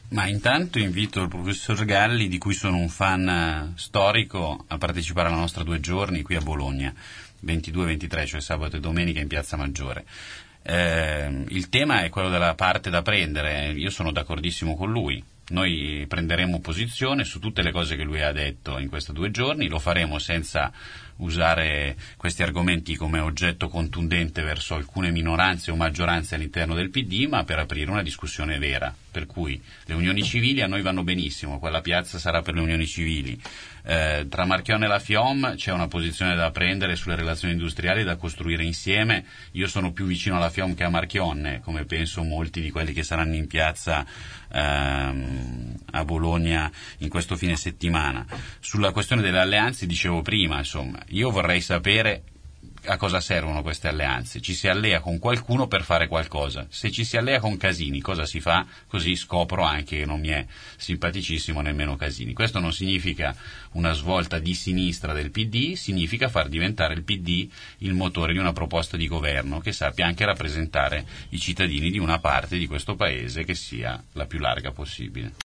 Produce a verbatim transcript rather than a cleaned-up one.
Ma intanto invito il professor Galli, di cui sono un fan storico, a partecipare alla nostra due giorni qui a Bologna, ventidue e ventitré, cioè sabato e domenica in Piazza Maggiore. Eh, il tema è quello della parte da prendere, io sono d'accordissimo con lui. Noi prenderemo posizione su tutte le cose che lui ha detto in questi due giorni, lo faremo senza usare questi argomenti come oggetto contundente verso alcune minoranze o maggioranze all'interno del P D, ma per aprire una discussione vera. Per cui le unioni civili a noi vanno benissimo, quella piazza sarà per le unioni civili. Eh, tra Marchionne e la FIOM c'è una posizione da prendere sulle relazioni industriali da costruire insieme. Io sono più vicino alla FIOM che a Marchionne, come penso molti di quelli che saranno in piazza ehm, a Bologna in questo fine settimana. Sulla questione delle alleanze dicevo prima, insomma, io vorrei sapere a cosa servono queste alleanze. Ci si allea con qualcuno per fare qualcosa. Se ci si allea con Casini, cosa si fa? Così scopro anche che non mi è simpaticissimo nemmeno Casini. Questo non significa una svolta di sinistra del P D, significa far diventare il P D il motore di una proposta di governo che sappia anche rappresentare i cittadini di una parte di questo paese che sia la più larga possibile.